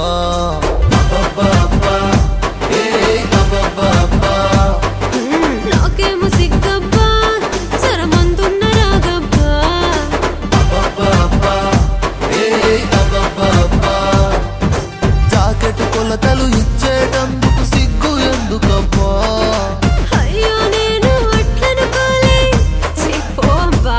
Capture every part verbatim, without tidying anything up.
నాకేమో సిగ్గబ్బా సరమందున్న రాగబ్బా జాకెట్ కొలతలు ఇచ్చేటందుకు సిగ్గు ఎందుకబ్బా అయ్యో నేను అట్లనుకోలే చెప్పో అబ్బా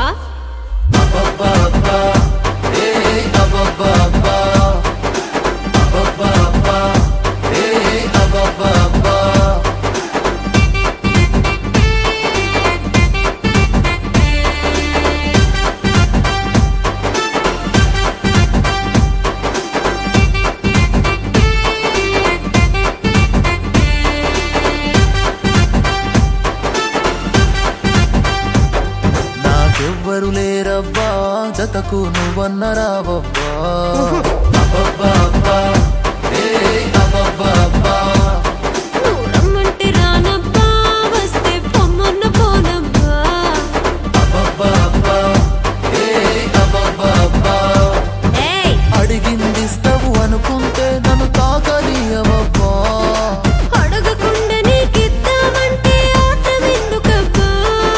నాకెవ్వరు లేరబ్బా జతకు నువ్వన్న రావబ్బా నువ్వు రమ్మంటే రానబ్బా వస్తే పొమ్మన్న పోనబ్బా ఏయ్ అడిగిందిస్తావు అనుకుంటే నన్ను తాకనీయవబ్బా అడగకుండా నీకిద్దామంటే ఆత్రం ఎందుకబ్బా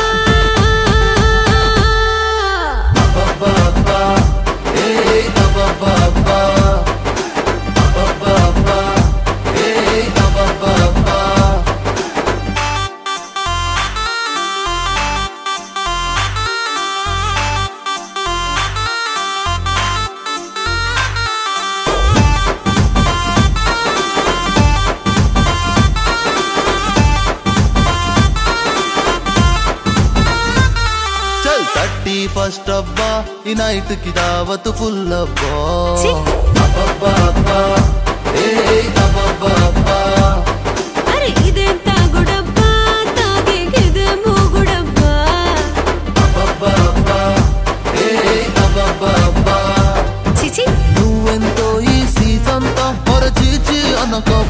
చల్ థర్టీ ఫస్ట్ అబ్బా ఈ నైట్ కి దావత్ ఫుల్ అబ్బా ఛీ! అరే ఇదేం తాగుడబ్బా తాగేకిదే మూగుడబ్బా చిచి నువ్వెంతో ఈ సీజంతా పొరచీచి అనకబ్బా